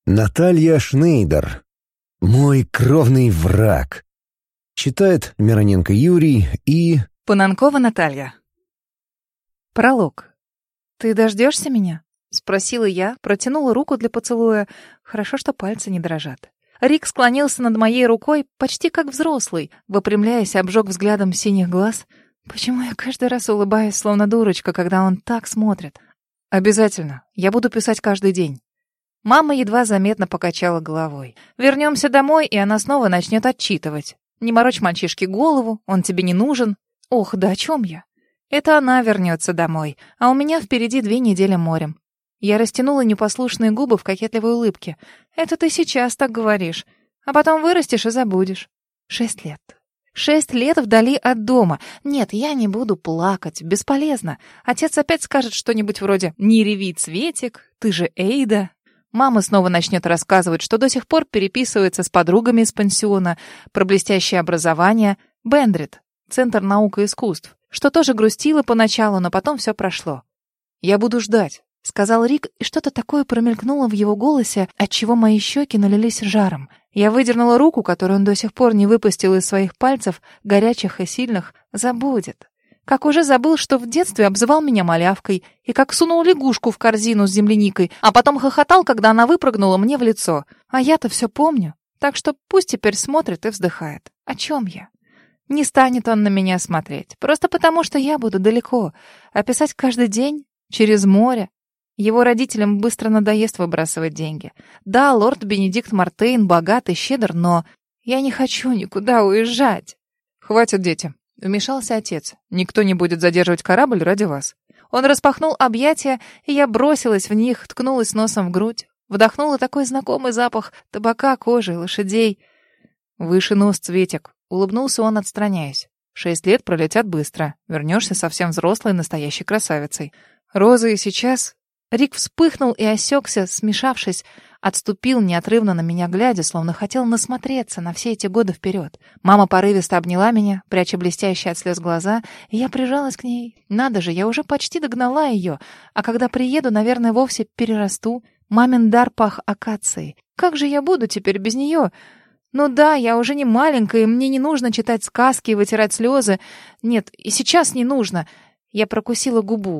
Наталья Шнейдер. Мой кровный враг. Читает Мироненко Юрий и... Пананкова Наталья. Пролог. «Ты дождешься меня?» — спросила я, протянула руку для поцелуя. Хорошо, что пальцы не дрожат. Рик склонился над моей рукой, почти как взрослый, выпрямляясь, обжег взглядом синих глаз. Почему я каждый раз улыбаюсь, словно дурочка, когда он так смотрит? «Обязательно. Я буду писать каждый день». Мама едва заметно покачала головой. «Вернемся домой, и она снова начнет отчитывать. Не морочь мальчишке голову, он тебе не нужен». Ох, да о чем я? Это она вернется домой, а у меня впереди 2 недели морем. Я растянула непослушные губы в кокетливой улыбке. Это ты сейчас так говоришь, а потом вырастешь и забудешь. 6 лет. 6 лет вдали от дома. Нет, я не буду плакать, бесполезно. Отец опять скажет что-нибудь вроде «Не реви, Цветик, ты же Эйда». Мама снова начнет рассказывать, что до сих пор переписывается с подругами из пансиона, про блестящее образование, Бендрит, Центр наук и искусств, что тоже грустила поначалу, но потом все прошло. «Я буду ждать», — сказал Рик, и что-то такое промелькнуло в его голосе, отчего мои щеки налились жаром. Я выдернула руку, которую он до сих пор не выпустил из своих пальцев, горячих и сильных. Забудет. Как уже забыл, что в детстве обзывал меня малявкой, и как сунул лягушку в корзину с земляникой, а потом хохотал, когда она выпрыгнула мне в лицо. А я-то все помню. Так что пусть теперь смотрит и вздыхает. О чем я? Не станет он на меня смотреть, просто потому что я буду далеко. А писать каждый день, через море. Его родителям быстро надоест выбрасывать деньги. Да, лорд Бенедикт Мартейн богат и щедр, но я не хочу никуда уезжать. «Хватит, дети», — вмешался отец. «Никто не будет задерживать корабль ради вас». Он распахнул объятия, и я бросилась в них, ткнулась носом в грудь, вдохнула такой знакомый запах табака, кожи, лошадей. «Выше нос, Цветик», — улыбнулся он, отстраняясь. 6 лет пролетят быстро. Вернешься совсем взрослой, настоящей красавицей. Роза и сейчас...» Рик вспыхнул и осекся, смешавшись, отступил, неотрывно на меня глядя, словно хотел насмотреться на все эти годы вперед. Мама порывисто обняла меня, пряча блестящие от слез глаза, и я прижалась к ней. Надо же, я уже почти догнала ее, а когда приеду, наверное, вовсе перерасту. Мамин дар пах акацией. Как же я буду теперь без нее? Ну да, я уже не маленькая, и мне не нужно читать сказки и вытирать слезы. Нет, и сейчас не нужно. Я прокусила губу.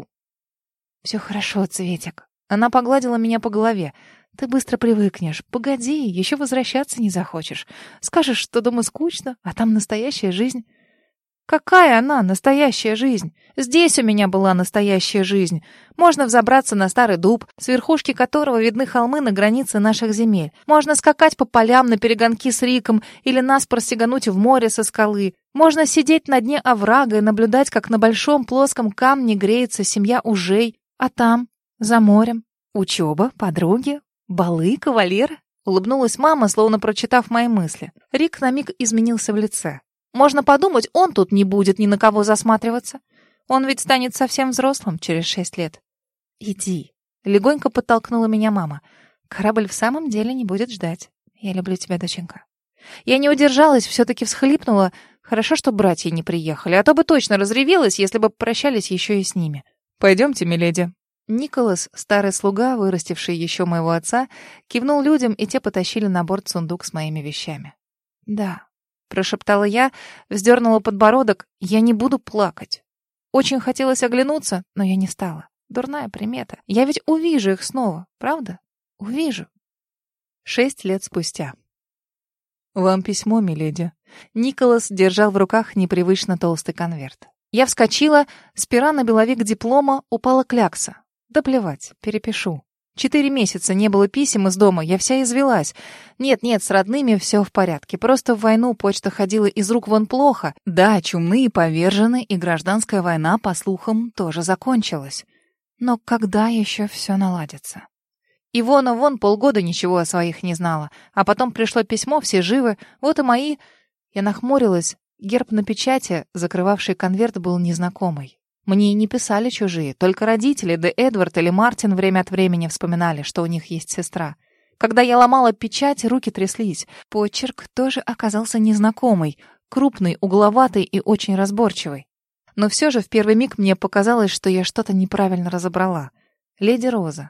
«Все хорошо, Цветик». Она погладила меня по голове. «Ты быстро привыкнешь. Погоди, еще возвращаться не захочешь. Скажешь, что дома скучно, а там настоящая жизнь». «Какая она, настоящая жизнь? Здесь у меня была настоящая жизнь. Можно взобраться на старый дуб, с верхушки которого видны холмы на границе наших земель. Можно скакать по полям на перегонки с Риком или наспор сигануть в море со скалы. Можно сидеть на дне оврага и наблюдать, как на большом плоском камне греется семья ужей. А там, за морем, учеба, подруги, балы, кавалеры». Улыбнулась мама, словно прочитав мои мысли. Рик на миг изменился в лице. Можно подумать, он тут не будет ни на кого засматриваться. Он ведь станет совсем взрослым через 6 лет. «Иди», — легонько подтолкнула меня мама. «Корабль в самом деле не будет ждать. Я люблю тебя, доченька». Я не удержалась, все-таки всхлипнула. Хорошо, что братья не приехали, а то бы точно разревелась, если бы прощались еще и с ними. «Пойдемте, миледи». Николас, старый слуга, вырастивший еще моего отца, кивнул людям, и те потащили на борт сундук с моими вещами. «Да», — прошептала я, вздернула подбородок. «Я не буду плакать». Очень хотелось оглянуться, но я не стала. Дурная примета. Я ведь увижу их снова, правда? Увижу. 6 лет спустя. «Вам письмо, миледи». Николас держал в руках непривычно толстый конверт. Я вскочила, с пера на беловик диплома упала клякса. Да плевать, перепишу. 4 месяца не было писем из дома, я вся извелась. Нет, с родными все в порядке. Просто в войну почта ходила из рук вон плохо. Да, чумные повержены, и гражданская война, по слухам, тоже закончилась. Но когда еще все наладится? Ивона вон полгода ничего о своих не знала. А потом пришло письмо, все живы. Вот и мои. Я нахмурилась. Герб на печати, закрывавший конверт, был незнакомый. Мне и не писали чужие, только родители, да Эдвард или Мартин время от времени вспоминали, что у них есть сестра. Когда я ломала печать, руки тряслись. Почерк тоже оказался незнакомый, крупный, угловатый и очень разборчивый. Но все же в первый миг мне показалось, что я что-то неправильно разобрала. «Леди Роза».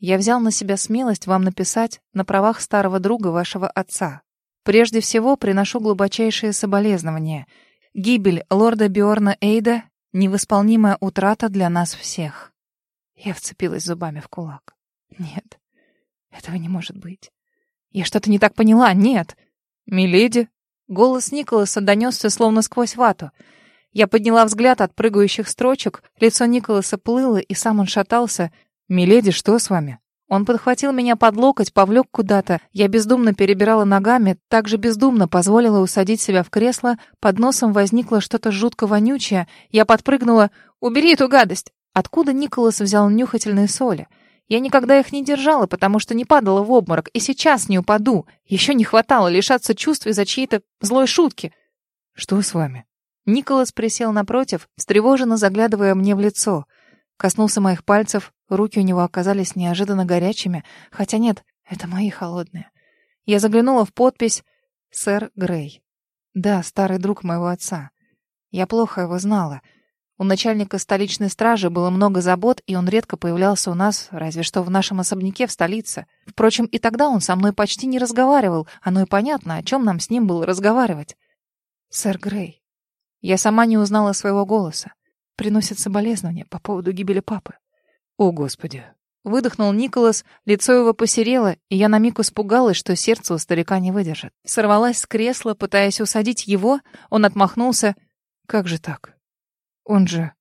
Я взял на себя смелость вам написать на правах старого друга вашего отца. Прежде всего, приношу глубочайшие соболезнования. Гибель лорда Бьорна Эйда — невосполнимая утрата для нас всех». Я вцепилась зубами в кулак. Нет, этого не может быть. Я что-то не так поняла, нет. «Миледи?» Голос Николаса донесся словно сквозь вату. Я подняла взгляд от прыгающих строчек, лицо Николаса плыло, и сам он шатался. «Миледи, что с вами?» Он подхватил меня под локоть, повлек куда-то. Я бездумно перебирала ногами, так же бездумно позволила усадить себя в кресло. Под носом возникло что-то жутко вонючее. Я подпрыгнула. «Убери эту гадость!» Откуда Николас взял нюхательные соли? Я никогда их не держала, потому что не падала в обморок, и сейчас не упаду. Еще не хватало лишаться чувств из-за чьей-то злой шутки. «Что с вами?» Николас присел напротив, встревоженно заглядывая мне в лицо. Коснулся моих пальцев, руки у него оказались неожиданно горячими, хотя нет, это мои холодные. Я заглянула в подпись «Сэр Грей». Да, старый друг моего отца. Я плохо его знала. У начальника столичной стражи было много забот, и он редко появлялся у нас, разве что в нашем особняке в столице. Впрочем, и тогда он со мной почти не разговаривал. Оно и понятно, о чем нам с ним было разговаривать. «Сэр Грей». Я сама не узнала своего голоса. Приносит соболезнования по поводу гибели папы. «О, Господи!» Выдохнул Николас, лицо его посерело, и я на миг испугалась, что сердце у старика не выдержит. Сорвалась с кресла, пытаясь усадить его, он отмахнулся. «Как же так? Он же...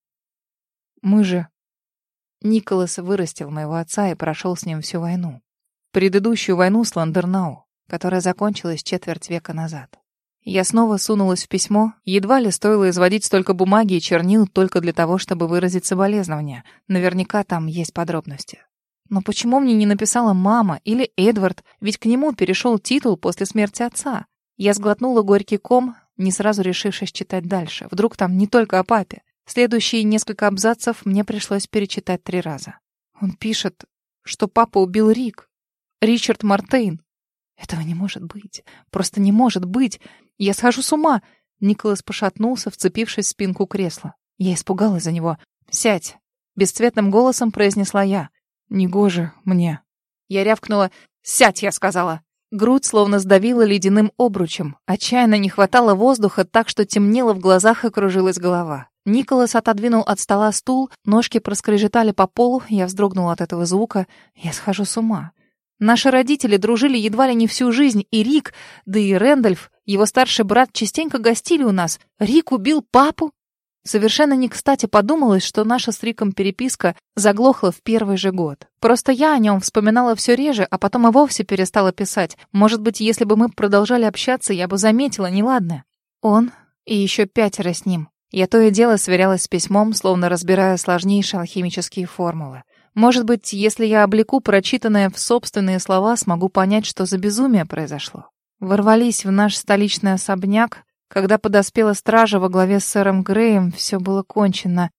Мы же...» Николас вырастил моего отца и прошел с ним всю войну. Предыдущую войну с Ландернау, которая закончилась четверть века назад. Я снова сунулась в письмо. Едва ли стоило изводить столько бумаги и чернил только для того, чтобы выразить соболезнования. Наверняка там есть подробности. Но почему мне не написала мама или Эдвард? Ведь к нему перешел титул после смерти отца. Я сглотнула горький ком, не сразу решившись читать дальше. Вдруг там не только о папе. Следующие несколько абзацев мне пришлось перечитать 3 раза. Он пишет, что папа убил Ричард Мартейн. Этого не может быть. Просто не может быть. Я схожу с ума. Николас пошатнулся, вцепившись в спинку кресла. Я испугалась за него. «Сядь!» Бесцветным голосом произнесла я. «Негоже мне». Я рявкнула. «Сядь!» я сказала. Грудь словно сдавила ледяным обручем. Отчаянно не хватало воздуха, так что темнело в глазах и кружилась голова. Николас отодвинул от стола стул, ножки проскрежетали по полу, я вздрогнула от этого звука. Я схожу с ума. Наши родители дружили едва ли не всю жизнь, и Рик, да и Рэндольф, его старший брат, частенько гостили у нас. Рик убил папу? Совершенно не кстати подумалось, что наша с Риком переписка заглохла в первый же год. Просто я о нем вспоминала все реже, а потом и вовсе перестала писать. Может быть, если бы мы продолжали общаться, я бы заметила неладное. Он и еще 5 с ним. Я то и дело сверялась с письмом, словно разбирая сложнейшие алхимические формулы. Может быть, если я облеку прочитанное в собственные слова, смогу понять, что за безумие произошло. Ворвались в наш столичный особняк. Когда подоспела стража во главе с сэром Греем, все было кончено.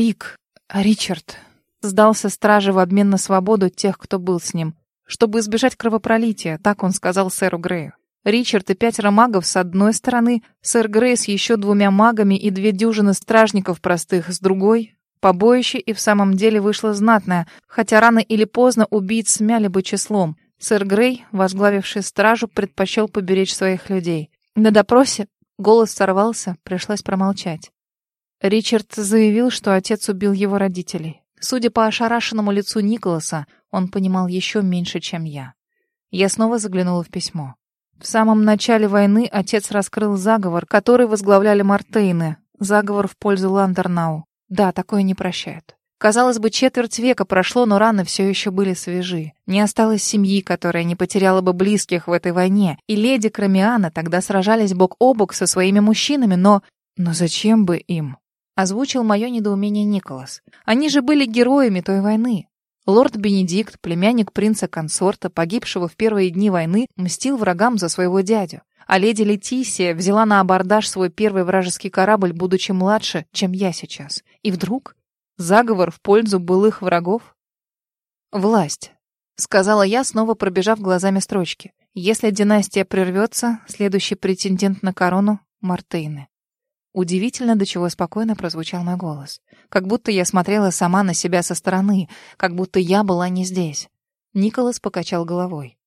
Ричард сдался страже в обмен на свободу тех, кто был с ним, чтобы избежать кровопролития, так он сказал сэру Грею. Ричард и 5 магов с одной стороны, сэр Грей с еще 2 магами и 2 дюжины стражников простых с другой. Побоище и в самом деле вышло знатное, хотя рано или поздно убийц смяли бы числом. Сэр Грей, возглавивший стражу, предпочел поберечь своих людей. На допросе голос сорвался, пришлось промолчать. Ричард заявил, что отец убил его родителей. Судя по ошарашенному лицу Николаса, он понимал еще меньше, чем я. Я снова заглянула в письмо. В самом начале войны отец раскрыл заговор, который возглавляли Мартейны. Заговор в пользу Ландернау. Да, такое не прощают. Казалось бы, четверть века прошло, но раны все еще были свежи. Не осталось семьи, которая не потеряла бы близких в этой войне. И леди Крамиана тогда сражались бок о бок со своими мужчинами, но зачем бы им? Озвучил мое недоумение Николас. Они же были героями той войны. Лорд Бенедикт, племянник принца-консорта, погибшего в первые дни войны, мстил врагам за своего дядю. А леди Летисия взяла на абордаж свой первый вражеский корабль, будучи младше, чем я сейчас. И вдруг заговор в пользу былых врагов? «Власть», — сказала я, снова пробежав глазами строчки. «Если династия прервется, следующий претендент на корону — Мартейны». Удивительно, до чего спокойно прозвучал мой голос. Как будто я смотрела сама на себя со стороны, как будто я была не здесь. Николас покачал головой.